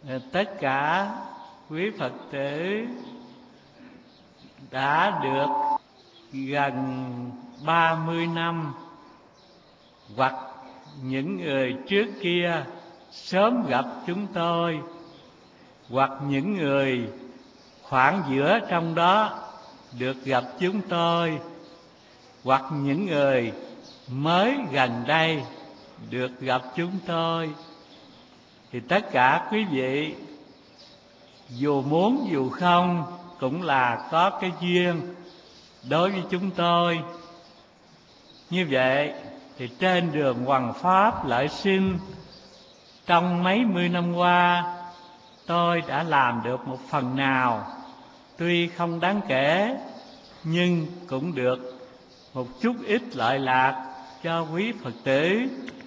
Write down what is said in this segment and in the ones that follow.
tất cả quý Phật tử đã được gần 30 năm, hoặc những người trước kia sớm gặp chúng tôi, hoặc những người khoảng giữa trong đó được gặp chúng tôi, hoặc những người mới gần đây được gặp chúng tôi, thì tất cả quý vị dù muốn dù không cũng là có cái duyên đối với chúng tôi. Như vậy thì trên đường hoằng pháp lợi sinh, trong mấy mươi năm qua tôi đã làm được một phần nào, tuy không đáng kể nhưng cũng được một chút ít lợi lạc cho quý Phật tử.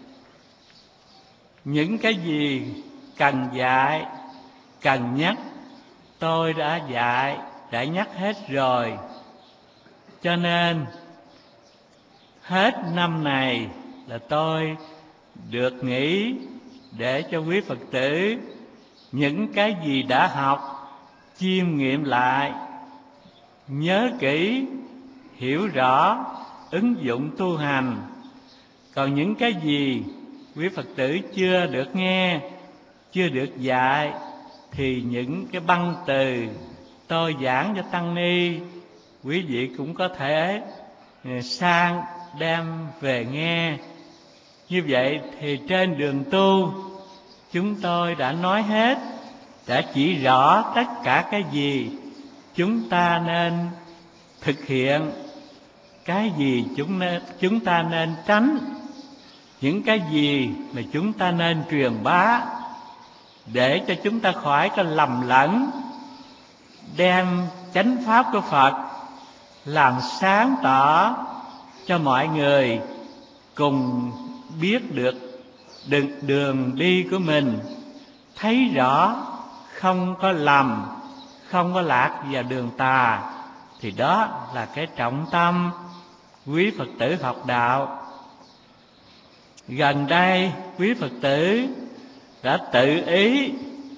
Những cái gì cần dạy, cần nhắc, tôi đã dạy, đã nhắc hết rồi. Cho nên hết năm này là tôi được nghỉ để cho quý Phật tử những cái gì đã học chiêm nghiệm lại, nhớ kỹ, hiểu rõ, ứng dụng tu hành. Còn những cái gì quý Phật tử chưa được nghe, chưa được dạy, thì những cái băng từ tôi giảng cho tăng ni, quý vị cũng có thể sang đem về nghe. Như vậy thì trên đường tu chúng tôi đã nói hết, đã chỉ rõ tất cả cái gì chúng ta nên thực hiện, cái gì chúng ta nên tránh, những cái gì mà chúng ta nên truyền bá, để cho chúng ta khỏi có lầm lẫn, đem chánh pháp của Phật làm sáng tỏ cho mọi người cùng biết được đường đi của mình, thấy rõ, không có lầm, không có lạc vào đường tà. Thì đó là cái trọng tâm quý Phật tử học đạo. Gần đây quý Phật tử đã tự ý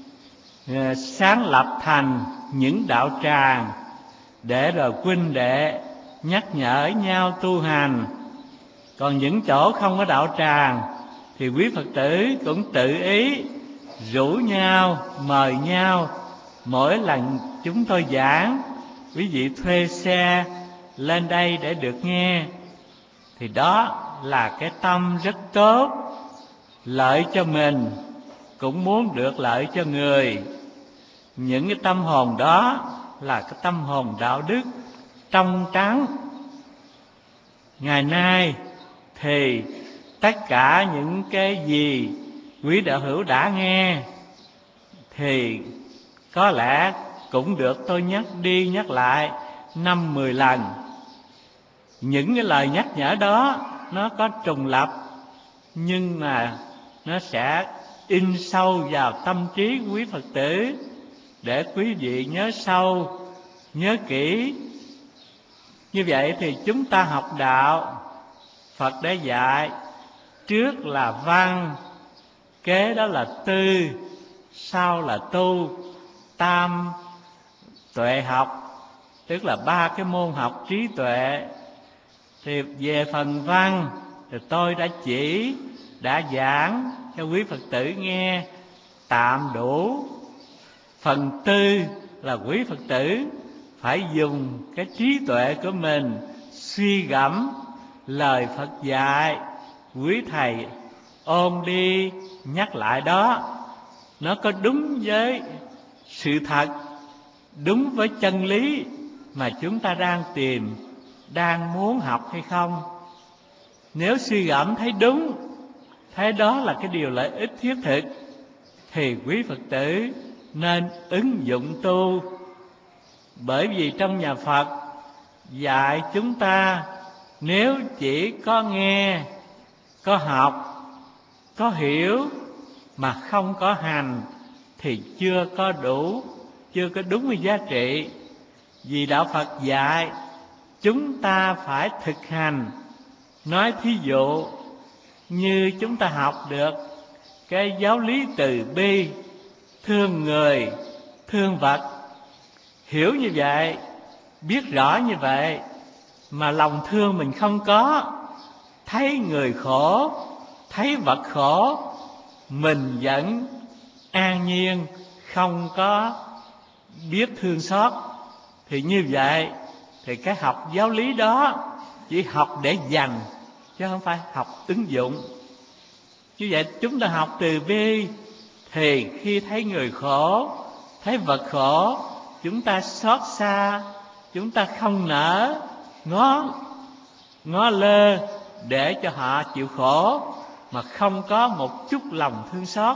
sáng lập thành những đạo tràng để rồi huynh đệ nhắc nhở nhau tu hành. Còn những chỗ không có đạo tràng thì quý Phật tử cũng tự ý rủ nhau, mời nhau. Mỗi lần chúng tôi giảng, quý vị thuê xe lên đây để được nghe. Thì đó là cái tâm rất tốt, lợi cho mình, cũng muốn được lợi cho người. Những cái tâm hồn đó là cái tâm hồn đạo đức trong trắng. Ngày nay thì tất cả những cái gì quý đạo hữu đã nghe thì có lẽ cũng được tôi nhắc đi nhắc lại 5-10 lần. Những cái lời nhắc nhở đó nó có trùng lặp, nhưng mà nó sẽ in sâu vào tâm trí của quý Phật tử, để quý vị nhớ sâu, nhớ kỹ. Như vậy thì chúng ta học đạo, Phật đã dạy trước là văn, kế đó là tư, sau là tu, tam tuệ học, tức là 3 cái môn học trí tuệ. Thì về phần văn thì tôi đã giảng cho quý Phật tử nghe tạm đủ. Phần tư là quý Phật tử phải dùng cái trí tuệ của mình suy gẫm lời Phật dạy. Quý thầy ôn đi nhắc lại đó, nó có đúng với sự thật, đúng với chân lý mà chúng ta đang tìm, đang muốn học hay không. Nếu suy gẫm thấy đúng, thấy đó là cái điều lợi ích thiết thực, thì quý Phật tử nên ứng dụng tu. Bởi vì trong nhà Phật dạy chúng ta, nếu chỉ có nghe, có học, có hiểu mà không có hành thì chưa có đủ, chưa có đúng với giá trị. Vì đạo Phật dạy chúng ta phải thực hành. Nói thí dụ như chúng ta học được cái giáo lý từ bi, thương người, thương vật. Hiểu như vậy, biết rõ như vậy, mà lòng thương mình không có, thấy người khổ, thấy vật khổ, mình vẫn an nhiên, không có biết thương xót, thì như vậy thì cái học giáo lý đó chỉ học để dành, chứ không phải học ứng dụng. Như vậy chúng ta học từ bi, thì khi thấy người khổ, thấy vật khổ, chúng ta xót xa, chúng ta không nỡ ngó lơ để cho họ chịu khổ, mà không có một chút lòng thương xót.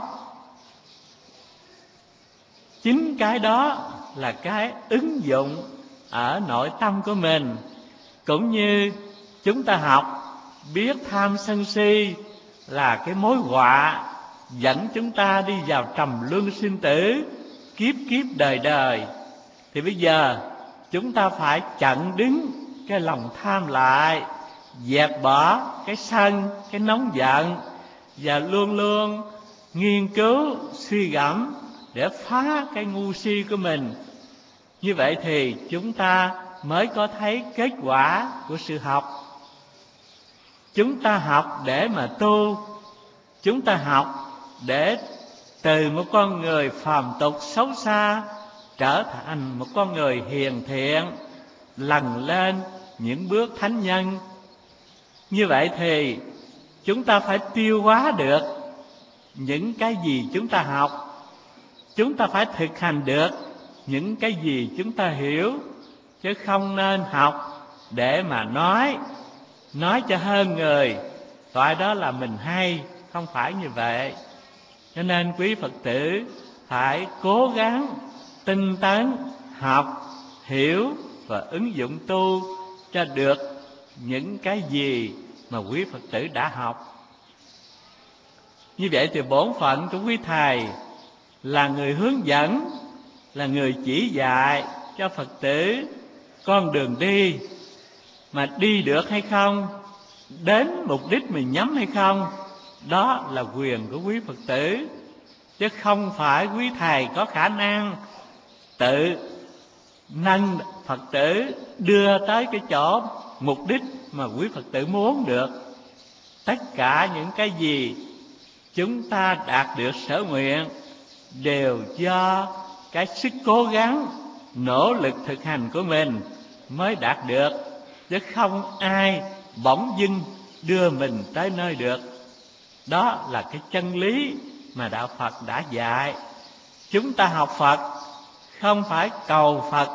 Chính cái đó là cái ứng dụng ở nội tâm của mình. Cũng như chúng ta học biết tham sân si là cái mối họa dẫn chúng ta đi vào trầm luân sinh tử, kiếp kiếp đời đời, thì bây giờ chúng ta phải chặn đứng cái lòng tham lại, dẹp bỏ cái sân, cái nóng giận, và luôn luôn nghiên cứu suy gẫm để phá cái ngu si của mình. Như vậy thì chúng ta mới có thấy kết quả của sự học. Chúng ta học để mà tu, chúng ta học để từ một con người phàm tục xấu xa trở thành một con người hiền thiện, lần lên những bước thánh nhân. Như vậy thì chúng ta phải tiêu hóa được những cái gì chúng ta học, chúng ta phải thực hành được những cái gì chúng ta hiểu, chứ không nên học để mà nói cho hơn người, gọi đó là mình hay, không phải như vậy. Cho nên quý Phật tử phải cố gắng tinh tấn học, hiểu và ứng dụng tu cho được những cái gì mà quý Phật tử đã học. Như vậy thì bổn phận của quý thầy là người hướng dẫn, là người chỉ dạy cho Phật tử con đường đi, mà đi được hay không, đến mục đích mình nhắm hay không, đó là quyền của quý Phật tử, chứ không phải quý thầy có khả năng tự nâng Phật tử đưa tới cái chỗ mục đích mà quý Phật tử muốn được. Tất cả những cái gì chúng ta đạt được sở nguyện đều do cái sức cố gắng, nỗ lực thực hành của mình mới đạt được, chứ không ai bỗng dưng đưa mình tới nơi được. Đó là cái chân lý mà Đạo Phật đã dạy. Chúng ta học Phật không phải cầu Phật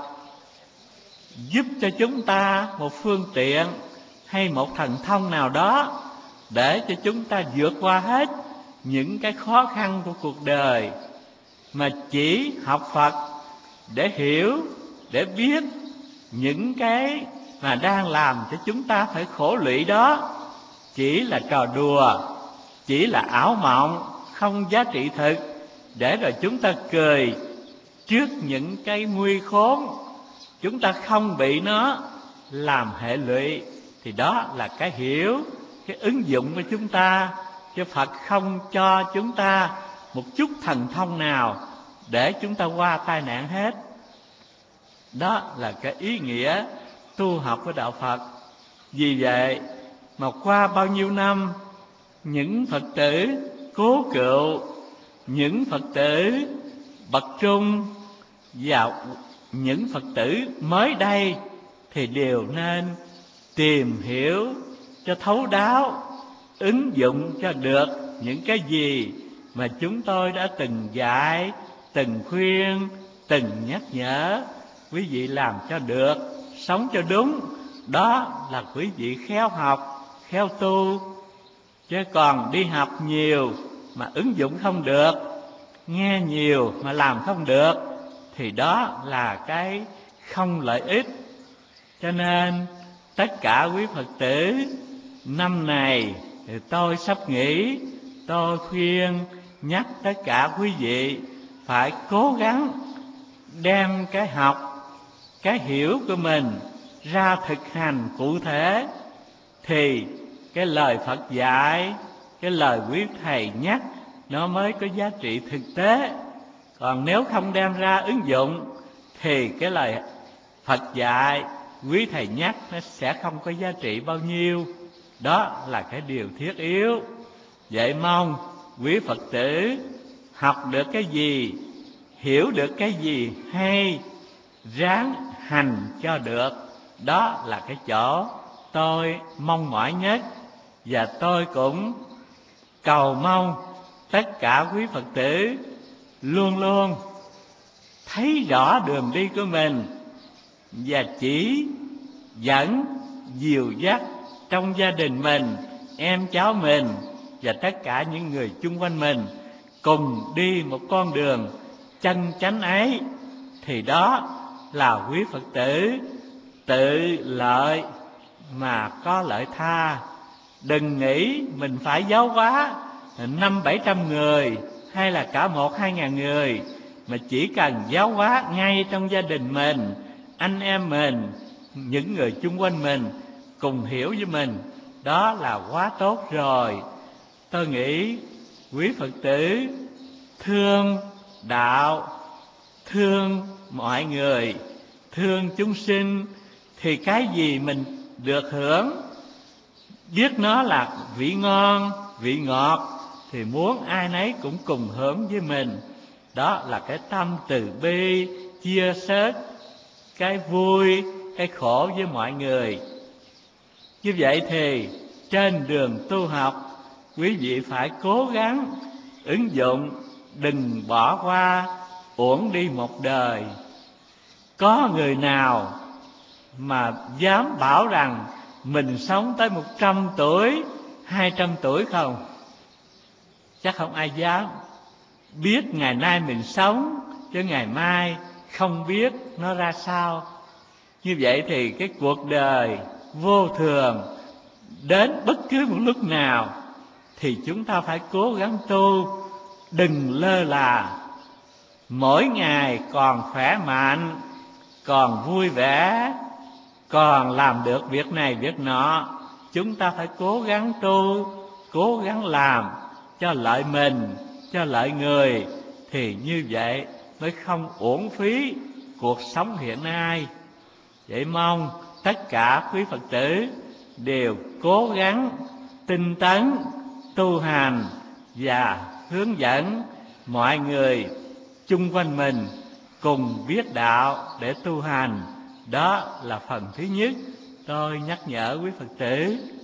giúp cho chúng ta một phương tiện hay một thần thông nào đó để cho chúng ta vượt qua hết những cái khó khăn của cuộc đời, mà chỉ học Phật để hiểu, để biết những cái mà đang làm cho chúng ta phải khổ lụy đó chỉ là trò đùa, chỉ là ảo mộng, không giá trị thực, để rồi chúng ta cười trước những cái nguy khốn, chúng ta không bị nó làm hệ lụy. Thì đó là cái hiểu, cái ứng dụng của chúng ta, chứ Phật không cho chúng ta một chút thần thông nào để chúng ta qua tai nạn hết. Đó là cái ý nghĩa tu học của Đạo Phật. Vì vậy mà qua bao nhiêu năm, những Phật tử cố cựu, những Phật tử bậc trung và những Phật tử mới đây thì đều nên tìm hiểu cho thấu đáo, ứng dụng cho được những cái gì mà chúng tôi đã từng dạy, từng khuyên, từng nhắc nhở quý vị làm cho được, sống cho đúng. Đó là quý vị khéo học, khéo tu. Chứ còn đi học nhiều mà ứng dụng không được, nghe nhiều mà làm không được, thì đó là cái không lợi ích. Cho nên tất cả quý Phật tử năm này thì tôi sắp nghỉ, tôi khuyên nhắc tất cả quý vị phải cố gắng đem cái học, cái hiểu của mình ra thực hành cụ thể, thì cái lời Phật dạy, cái lời quý thầy nhắc nó mới có giá trị thực tế. Còn nếu không đem ra ứng dụng thì cái lời Phật dạy, quý thầy nhắc nó sẽ không có giá trị bao nhiêu. Đó là cái điều thiết yếu. Vậy mong quý Phật tử học được cái gì, hiểu được cái gì hay, ráng hành cho được. Đó là cái chỗ tôi mong mỏi nhất. Và tôi cũng cầu mong tất cả quý Phật tử luôn luôn thấy rõ đường đi của mình và chỉ dẫn dìu dắt trong gia đình mình, em cháu mình và tất cả những người chung quanh mình cùng đi một con đường chân chánh ấy, thì đó là quý Phật tử tự lợi mà có lợi tha. Đừng nghĩ mình phải giáo hóa 500-700 người hay là cả 1-2 ngàn người, mà chỉ cần giáo hóa ngay trong gia đình mình, anh em mình, những người chung quanh mình cùng hiểu với mình, đó là quá tốt rồi. Tôi nghĩ quý Phật tử thương đạo, thương mọi người, thương chúng sinh, thì cái gì mình được hưởng, biết nó là vị ngon, vị ngọt, thì muốn ai nấy cũng cùng hưởng với mình. Đó là cái tâm từ bi, chia sẻ cái vui, cái khổ với mọi người. Như vậy thì trên đường tu học, quý vị phải cố gắng ứng dụng, đừng bỏ qua uổng đi một đời. Có người nào mà dám bảo rằng mình sống tới 100 tuổi, 200 tuổi không? Chắc không ai dám. Biết ngày nay mình sống, chứ ngày mai không biết nó ra sao. Như vậy thì cái cuộc đời vô thường đến bất cứ một lúc nào, thì chúng ta phải cố gắng tu, đừng lơ là. Mỗi ngày còn khỏe mạnh, còn vui vẻ, còn làm được việc này việc nọ, chúng ta phải cố gắng tu, cố gắng làm cho lợi mình, cho lợi người, thì như vậy mới không uổng phí cuộc sống hiện nay. Vậy mong tất cả quý Phật tử đều cố gắng tinh tấn tu hành và hướng dẫn mọi người chung quanh mình cùng biết đạo để tu hành. Đó là phần thứ nhất tôi nhắc nhở quý Phật tử.